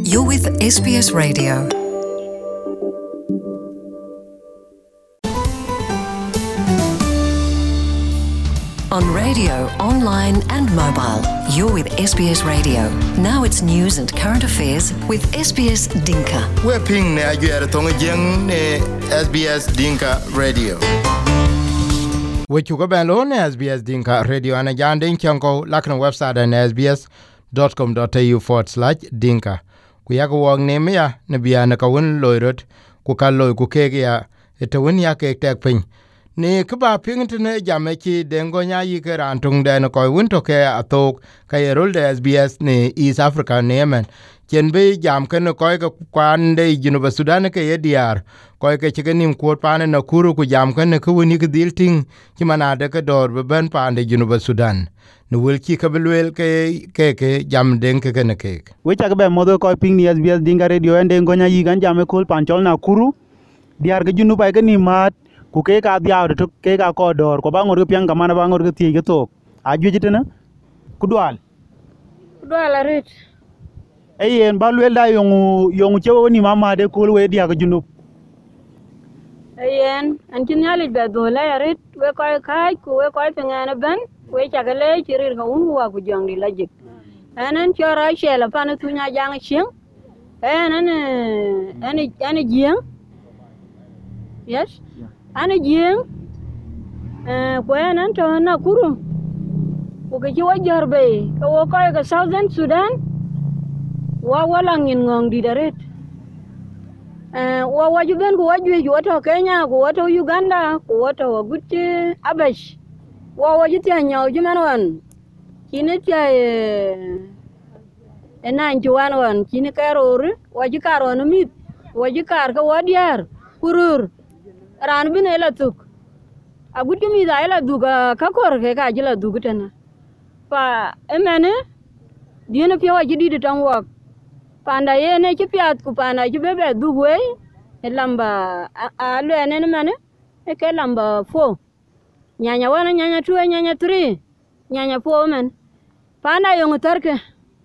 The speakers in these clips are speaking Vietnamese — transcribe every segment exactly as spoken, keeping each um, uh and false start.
You're with S B S Radio. On radio, online and mobile, you're with S B S Radio. Now it's news and current affairs with S B S Dinka. We're ping na yuer tong jeng ne S B S Dinka Radio. We chuka belo ne S B S Dinka Radio ana jande chango lakna website na sbs.com.au forward slash dinka. Ku yak wong ne me ya ne bia na kawun loirot ku kalloy ku kege ya etawun ya ke tek pin. Ni kuba pingtene jameki dengo nya yike rantung den ko wunto ke atok kay rolde S B S ne East Africa nemen chen be jam ken ko ke kwande Junuba Sudan ke yediar ko ke chigenim ko pane na kuru ku jam ken ku ni ke dilting chimana de ke dor be ben pande Junuba Sudan nu wel ki ke belwel ke ke ke jam den ke ken ke we cha be modo ko ping ni S B S Dinga Radio ende ngonya yigan jam ko panchol na kuru diar ke Junuba ke ni mat ku ke ka diaw to ke ka ko dor ko bangor pian ka mana bangor ke tie ke to aju jitena ku dual dual arit eyen balwel da yongu yongu chewo ni mama de ko we dia ke Junub eyen antin yali be do la arit we ko ka ku we ko pingana ban we cha gale chirir ka un wa ku jongi lajik anan chora shela pan tunya jang ching enan ani ani jiang yes ana jing eh ko nan to na kuru ko ke wa jarbe ko ko ka Southern Sudan wa wala ngin ngong di daret eh wa wajuben ko wajwe jo to Kenya ko to Uganda ko to gutti abash wa wajiti anyaw jimanwan kini tia eh enan juwanwan kini karor waji karon mit waji kar ka wadiar kurur ran bin ela tuk agutti mi da ela duga ka kor ke ka jila dugutana pa emene dina piwa jidi de tanwa panda yene ki piat ku pana ki bebe dugwe elamba alu ene mane e ke lamba fo nyanya wana nyanya two nyanya three nyanya four men panda yong tarke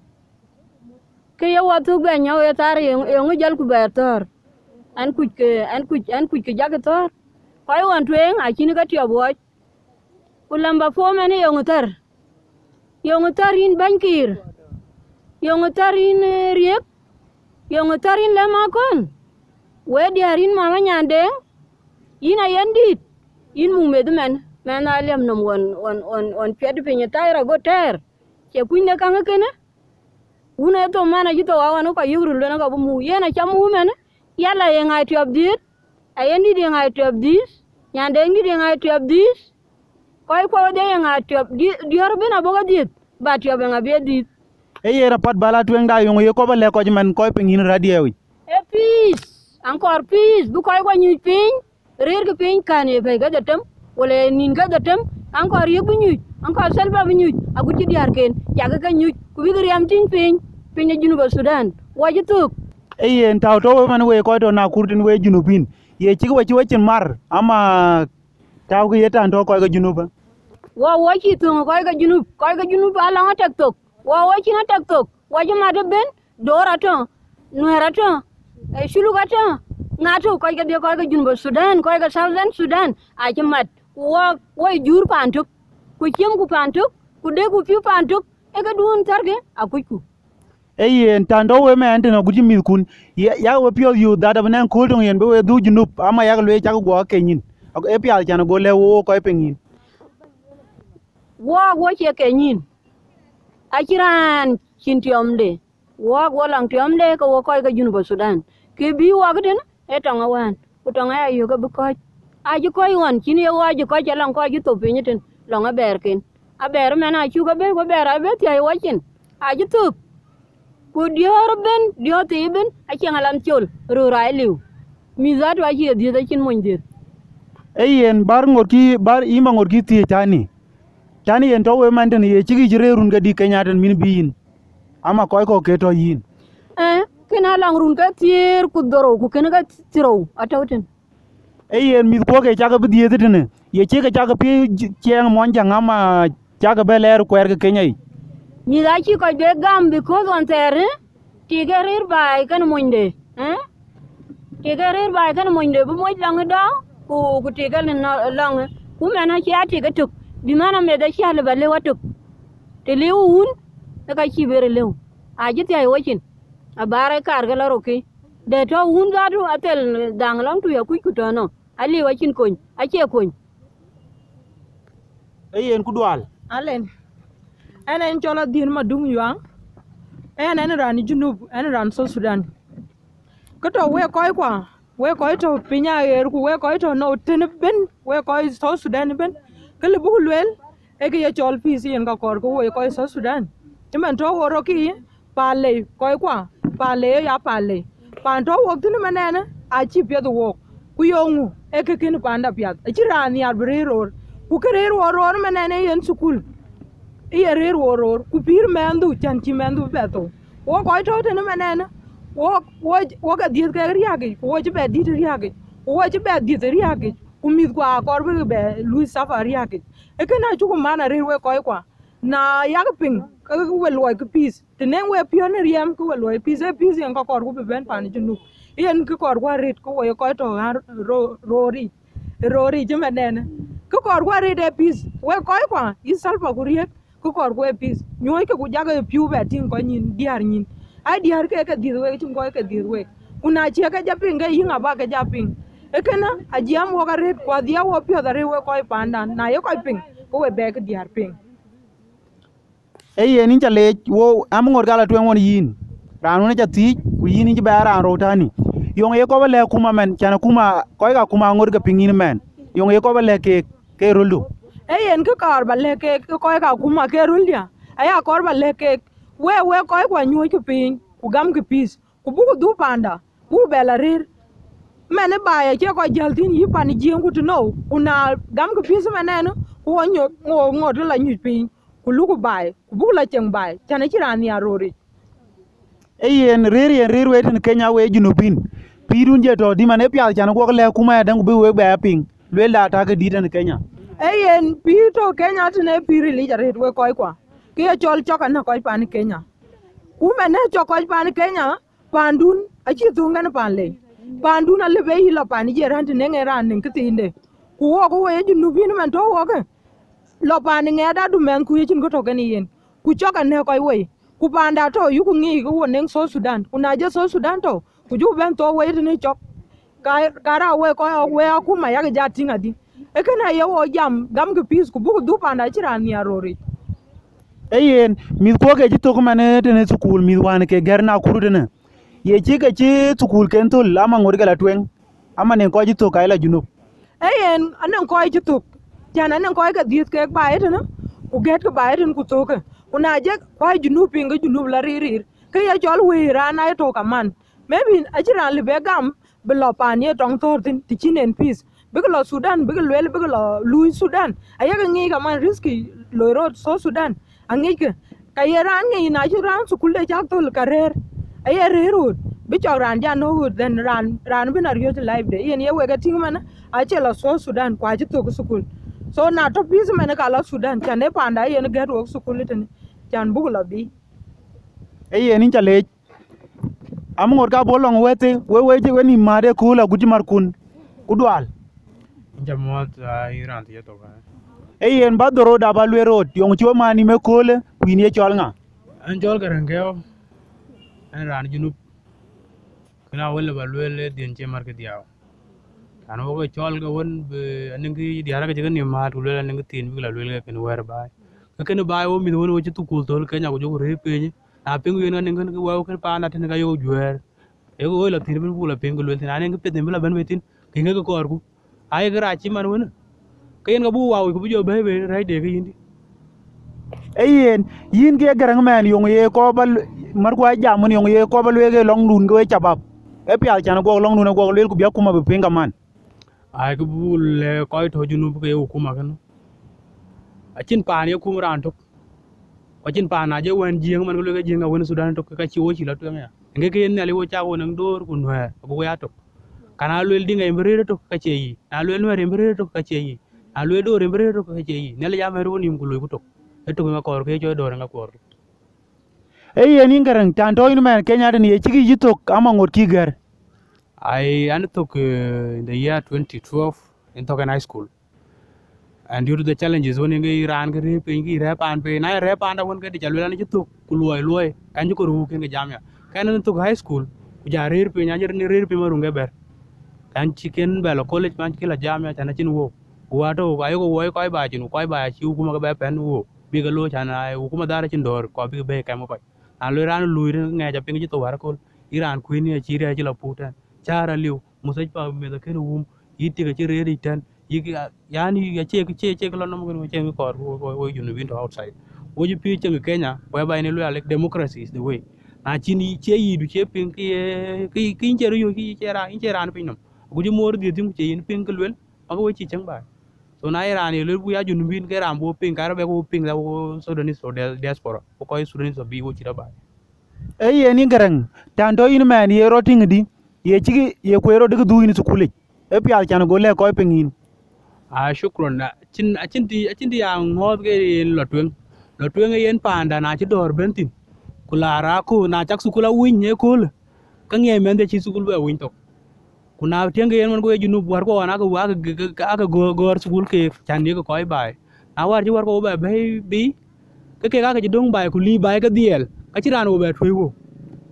ke yo watu be nyaw ya tar yong jal ku betor an kuj ke an kuj an kuj ke jagator koy wan twen a chini ka tiyo boy ulamba fo mene yongutar yongutar in bankir yongutar in riek yongutar in lemakon we diarin mama nyande ina yandit in mung medmen mena lem nom won on on on pedi pinya tayra go ter ke kunne kanga kene una to mana jito wawan ko yuru lena ko mu yena chamu mene yalla yang I to this ayendi yang I to this nyande ngi yang I to this koy ko de yang I to dior bena boga dit ba to be ngabe dit eye rapat bala twen da yongu ye ko ba le ko man koy pingin radio wi e peace encore peace bu koy ko nyu pin rer ke pin kan e be ga datam wala nin ga datam encore ye bu nyu encore selba bu nyu aguti diar ken jaga ga nyu ku bi riam tin pin pin Junuba Sudan wajituk eyen taw to man we ko to na kurtin we Junubin ye ci wa ci wacin mar ama taw ko yetan to ko ga Junuba wa wa ci to ko ga Junub ko ga Junub ala ma tek tok wa wa ci na tek tok wa ji ma de ben dora to nuera to e shulu ga to ngato ko ga de ko ga Junuba Sudan ko ga Southern Sudan a ci mat wa wa jur pantuk ku ciem ku pantuk ku de ku pi pantuk e ga dun targe akuku eyen tando we me antena guji mi kun ya we pio yu data banen kultung yen be we du Junub ama ya le cha go kenin e pia chan go le wo ko pengin wo wo che kenin akiran kintiomde wo wo lang tiomde ko wo ko ga Junuba Sudan ke bi wo ga den e tonga wan ku tonga ya yu ga bu ko a ji ko yon kin ye wo ji ko cha lang ko ji to pinyitin longa berken a ber mena chu ga be go ber a be ti ay wakin a ji tu ku dior ben dio tiben a chengalan chol ru rai liu mi zat wa ji di da kin mon dit eyen bar ngorki bar ima ngorki ti tani tani en to we manten ye chigi jirerun ga di kenyaten min biin ama koy ko keto yin eh kina lang run ka tier ku doro ku kena ga tiro atawten eyen mi ko ke chaga bi di tene ye chega chaga pi cheng mon janga ma chaga beler kwer ga kenyai ni da chi ko be gam because on there tigerir bai kan monde eh tigerir bai kan monde bu moy lang da ku ku tigal lang ku mena chia tiga tuk bi mana me da chia le balle watuk te leun da ka chi bere lew a jiti ay wakin a bare kar ga laro ki de to un ga du atel dang lang tu ya ku ku to no ali wakin kon a che kon e yen ku dwal alen ana en chola din ma dung yang ana en ran junub ana ran so Sudan ko to we koy kwa we koy to pinya er ku we koy to no tin ben we koy so Sudan ben kele bu lwel e ke ya chol pi si en ka kor ko we koy so Sudan timen to woro ki pale koy kwa pale ya pale pan to wok tin menene a chi pye do wok ku yongu e ke kin panda pyat e chi ran ya briror ku kerer woror menene yen sukul e rer woror ku pir mendu chan chi mendu beto wo koy to tin menene wo wo wo ga diet ka riage wo chi be dit riage wo chi be dit riage ku mit kwa kor be be lui safari riage e kana chu ku mana rer we koy kwa na ya ping ka we loy ku pis tenen we pion riem ku we loy pis e pis en ka kor ku be ben pan junu yen ku kor kwa rit ku we koy to rori rori je menene ku kor kwa rit e pis we koy kwa isal pa ku riek ku kor ku e pis nyoy ke ku jaga piu be tin ko nyin diar nyin ai diar ke ke dir we chum ko ke dir we una che ke japing ke yinga ba ke japing e kana ajiam wo ka ret kwa dia wo pio da re we koy panda na yo koy ping ku we be ke diar ping e yen in chale wo am ngor gala twen won yin ranu ne chati ku yin ji ba ran rotani yong ye ko le kuma men chana kuma koy ga kuma ngor ga pingin men yong ye ko le ke ke rulu e yen ke kar ba le ke koy ga kuma ke rulya aya kor ba le ke we we koy kwa nyoy ke ping ku gam ke pis ku bu du panda bu be la rir mene ba ye ke ko jaltin yi pan jien ku no una gam ke pis menene ku nyo ngo ngo la nyu ping ku lu ku bai ku bu la cheng bai chana kiran ya rori e yen rir yen rir we tin Kenya we junubin pirun je to di mane pya chana ko le kuma dan ku be we ba ping le la ta ke di tan Kenya e yen pi to Kenya tene piri li jare we koy kwa ke chol choka na koy pan Kenya ku mene chokoy pan Kenya pandun a chi tungan pan le pandun ale be hila pan je ran tene ngeran nin kitinde ku wo ko we junubin man to wo ke lo pan nge da du men ku yin ko to ken yen ku choka ne koy we ku panda to yu ku ngi ko wonen so Sudan ku na je so Sudan to ku ju ben to we ni chok ka kara we ko we aku ma ya ja tinga di e kana ye wo jam gam ke pis ku bu du panda chiran ni arori e yen mi ko ke ji to kuma ne tene sukul mi wan ke gerna kuru tene ye chi ke chi sukul ken to lama ngor gala twen ama ne ko ji to kai la junub e yen anan ko ji to jana nan ko ke diet ke ba e tene ku get ke ba e tene ku to ke una je ko junub pinga junub la ririr ke ya jol we rana to kaman maybe ajiran libe gam bilo pan ye tong tor tin tichinen peace biglo Sudan biglo el biglo lui Sudan ayaga ngi kaman riski loiro so Sudan angi ke kayeran ngi na jiran sukulle jak tol karer aye rerut bicho ran ja no wood then ran ran bin ariyo live de yen ye wega tingman achela so Sudan kwa ji to sukul so na to peace men ka la Sudan chane panda yen get work sukul tin chan buglo bi e yen in chale am ngor ka bolong wete we we je weni made kula guti markun kudwal jamot iran ti to ka e yen ba doro da ba lwe road yong chiwo mani me kole kwini e chol nga an jol garangeo an ran junub kana wala ba lwe den che marke diaw an wo chol ga won be anangi diara ga jigan ni ma tu lwe anangi tin bi la lwe ga ken wer ba ka ken ba wo mi won wo ci tu kul tol kenya go jogo re pe na pingu yen anangi ga wo ken pa na tin ga yo jwer e go la tin bi bu la pingu lwe tin anangi pe den bi la ban wetin kinga ga ko arku ay ga ci man won kayen ga bu waw ko bu jo be be ray de ga yindi e yen yin ge garang men yong ye ko bal mar kwa jamun yong ye ko bal we ge long dun go chabab e pya chan go long dun go le ku biya kuma be pinga man ay ko bu le ko to junu bu ke hukuma kan a cin pa ne kum ran to ko cin pa na je wen jing man ko le jing ga wen Sudan to ka ci wo ci la to ya nge ke ne le wo cha wo nang dor ku no ko ya to kana lwel dinga imbrere to ka ce yi na lwel no imbrere to ka ce yi na lwel do imbrere to ka ce yi ne le ya meru ni mgulo ku to e to ma kor ke jo do nga kor e yen ingarang tanto in man Kenya den ye chigi yitok ama ngot ki gar. I undertook uh, in the year twenty twelve in Token High School. And due to the challenges when you ran ke rep ngi rep an pe na rep an da won ke jalwela ni tuk kuloi loi kan ko ru ke jamia kan to high school ku ja rer pe nya jer ni rer pe marunge ber kan chicken belo college man kila jamia chana chin wo wa to ga yo wo ko ba chin ko ba chi ku ma ga be pen wo bi ga lo chana ku ma dara chin dor ko bi be ka mo ko an lo ran lui nge ja ping ji to war ko iran queen ni chi re ji la putan chara liu musaj pa me da ken wum yiti ga chi re ri tan yiki yani ya che che che ko no mo che mi ko wo you know outside wo ji pi che Kenya whereby ni lo like democracy is the way na chini che yi du che pin ki ki ki che ru ki che ra in che ran pin no gu ji mor di tim che yin pin ko lwel ma ko chi chang ba so na iran ni lo bu ya junu bin ke ram bo pin ka ra be ko pin da wo Sudanese so diaspora ko ko Sudanese bi wo chi da ba e yen ingarang tanto in man ye roting di ye chigi ye ko ro de du in school e pi al chan go le ko pin a shukron na chin a chin ti a chin ti yang ngot ke lo twen lo twen yen panda na chi dor bentin kula ra ku na chak su kula win ye kul ka nge men de chi su kul be win to kuna tieng yen man go junu war ko na ko wa ga ga go go su ke chan ni ko koi bai na war ji war ko be be bi ke ke ga ga dong bai ku li bai ka diel ka chi ran o be thwe wo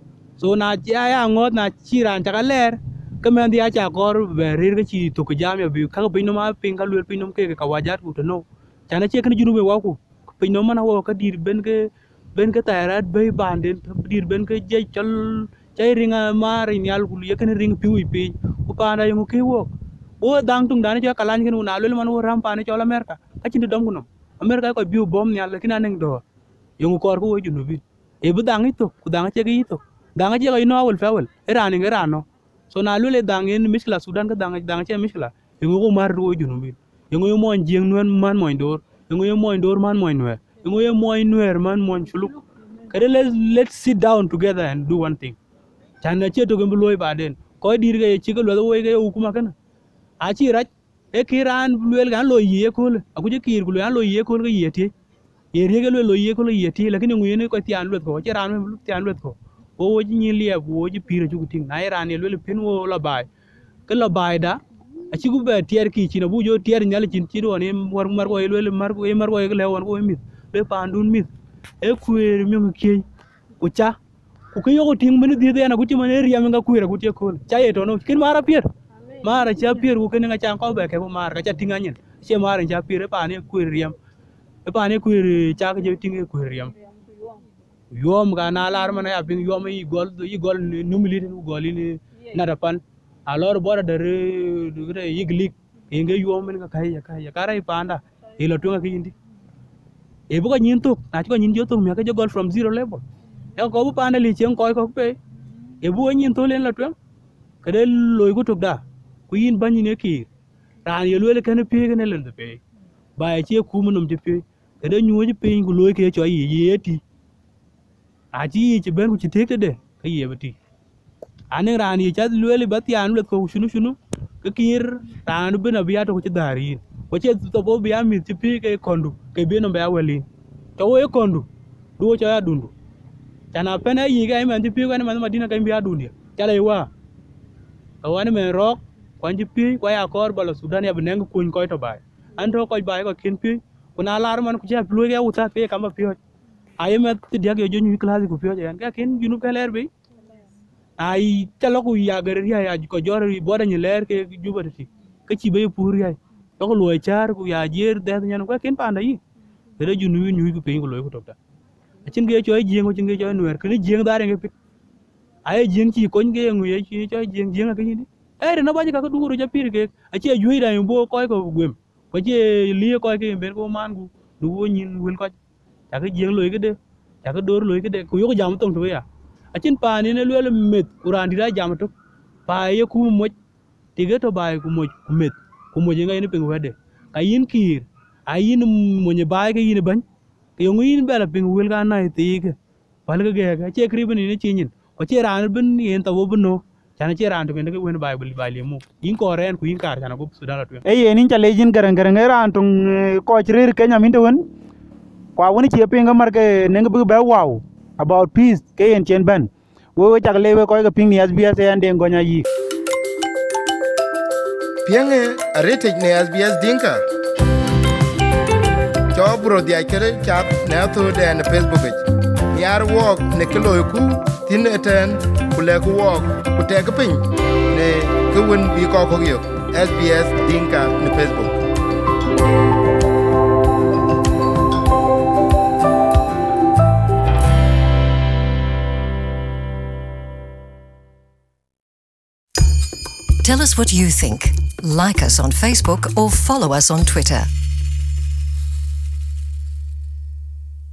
so na ja ya ngot na chi ran ta ka ler ka men dia cha kor be rir ga chi to ko jam ya bi ka pin no ma pin ka lwel pin no ke ka wajat ku to no chana che kan junu be wa ku pin no mana wo ka dir ben ke ben ke tayrat be banden dir ben ke je chol chay ringa mar nyal ku ye kan ring piwi pi ku pa na yung ke wo o dang tung dan cha kalan ken na lwel man wo ram pa ne chol America ka chin dom ku no America ko bi bom nyal lekin anen do yung kor ko wo junu bi e bu dang ito ku dang che gi ito dang che ga no awul fa wal era ni era no so na lule dang en miskla Sudan ka dang dang che miskla yengo ko mar ro junu bi yengo yo mon jeng nuen man moy dor yengo yo moy dor man moy nwer yengo yo moy nwer man moy chuluk kare let's let's sit down together and do one thing chana che to gembo loy baden ko dir ga chi ko lo wo ga hukuma kana a chi raj e kiran lwel gan lo ye ko aku je kir ku lo lo ye ko ga yeti ye re ga lo ye ko lo yeti lakini nguyene ko tian lut ko che ran tian lut ko wo wo ji ni liya wo ji pira ju ting na iran ye lele pin wo la bai ke la bai da a ci gu be tier ki ci na bu jo tier nyal cin ci do ne war mar ko lele mar ko mar ko le won ko mit be pandun mit e kuer mi ngi ke ku cha ku ke yo ting men di de na ku ci man riya nga kuer ku te ko cha ye to no kin mara pier mara cha pier ku ke nga cha ko be ke mara ka cha tinga nyen che mara cha pier pa ne kuer riyam e pa ne kuer cha ke je tinga kuer riyam yom ga na lar mana ya ping yom yi gol yi gol numili ni gol ni na da pan alor bora dare dure yiglik inge yom men ga kai ya kai ya karai panda e lo tunga kindi e bu ko nyin tuk na ko nyin jo tuk me ka jo gol from zero level ya ko bu panda li chen ko ko pe e bu nyin to len la tun ka de loy ko tuk da ku yin ban ni ne ki ran ye lo le kan pe ga ne len de pe ba e che ku munum je pe ka de nyu je pe ku loy ke cho yi ye ti aji ci ben ku ci tek de ka yebati ane rani cha lweli batian le ko shunu shunu ka kir ran bena biya to ci dari ko ci to bo biya mi ci pi ke kondu ke be no ba wali to wo kondu do cha ya dundu tana pena yi ga men ci pi ko ne man madina ka biya dundi chala yiwa ka wani men rok kwan ci pi ko ya kor balo Sudan ya beneng kun ko to bai an to ko bai ko kin pi kuna lar man ku cha plu ga uta pe kamba pi ay met dia ge jo nyu class ko pio jan ka ken junu ka ler be ay talo ku ya gar ya ya ko jor bo da ni ler ke juba ti ka ci be pur ya to ko loy char ku ya jer de nyan ko ken panda yi re junu nyu ku pe ko loy ko to ta cin ge cho jeng ko cin ge cho nuer ken jeng da re ge ay jeng ci ko nge ngu ye ci cho jeng jeng ka ni e re na ba ka ko duru ja pir ke a ci ju da bo ko ko gwem ko ci li ko ke ben ko man gu du wo nyin wel ko cha cái giếng lưới cái đê cha cái đôi lưới cái đê cú yếu cái giảm tông thôi à ở trên pa này nó lưới mệt kuran đi ra giảm chút pa ấy cú một thì cái thằng bài cú một mệt cú một những cái nó ping về đê cái yên kir ai yên một nhà bài cái yên bánh cái ông yên bé là ping về cái này thì cái phải cái cái cái chơi creep này nó chơi nhìn có chơi ran bên yên tàu bên nó cha nó chơi ran thì cái bên bài bài bài liêm mu yên Korean cú yên car cha nó cũng sudah là chuyện ấy yên in challenge garang garang ran tung coi chơi Kenya min tuan kwa woni che pinga mar ke neng bu ba wow about peace ke en chen ban we we chak le we ko ga ping ni S B S en den gonya yi pienge arete ne S B S Dinka chobro dia kere chat na to den Facebook e yar wok ne kilo ku tin eten kule ku wok ku te ga pin ne ku won bi ko ko yo S B S Dinka ne Facebook. Tell us what you think. Like us on Facebook or follow us on Twitter.